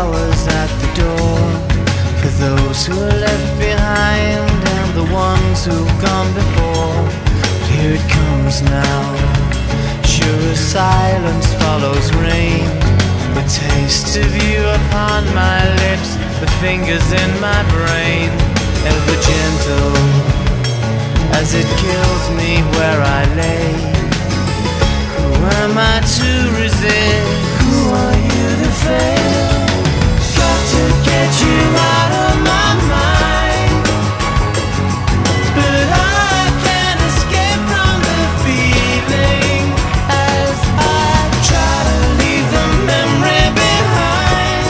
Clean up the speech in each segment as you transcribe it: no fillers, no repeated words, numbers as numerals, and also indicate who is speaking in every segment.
Speaker 1: flowers at the door, for those who are left behind and the ones who've gone before. But here it comes now, sure as silence follows rain. The taste of you upon my lips, the fingers in my brain, ever gentle as it kills me where I lay. Who am I to resist? Who are you to fail? Got to get you out of my mind, but I can't escape from the feeling as I try to leave the memory behind.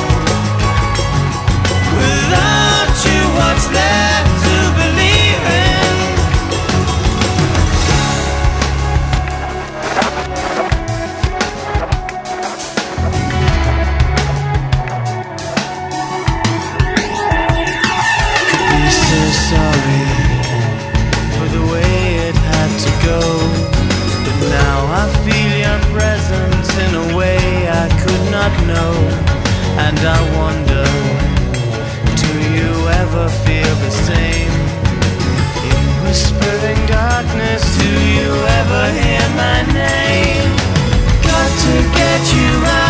Speaker 1: Without you, what's left to believe in? Sorry for the way it had to go, but now I feel your presence in a way I could not know. And I wonder, do you ever feel the same? In whispering darkness, do you ever hear my name? Got to get you out.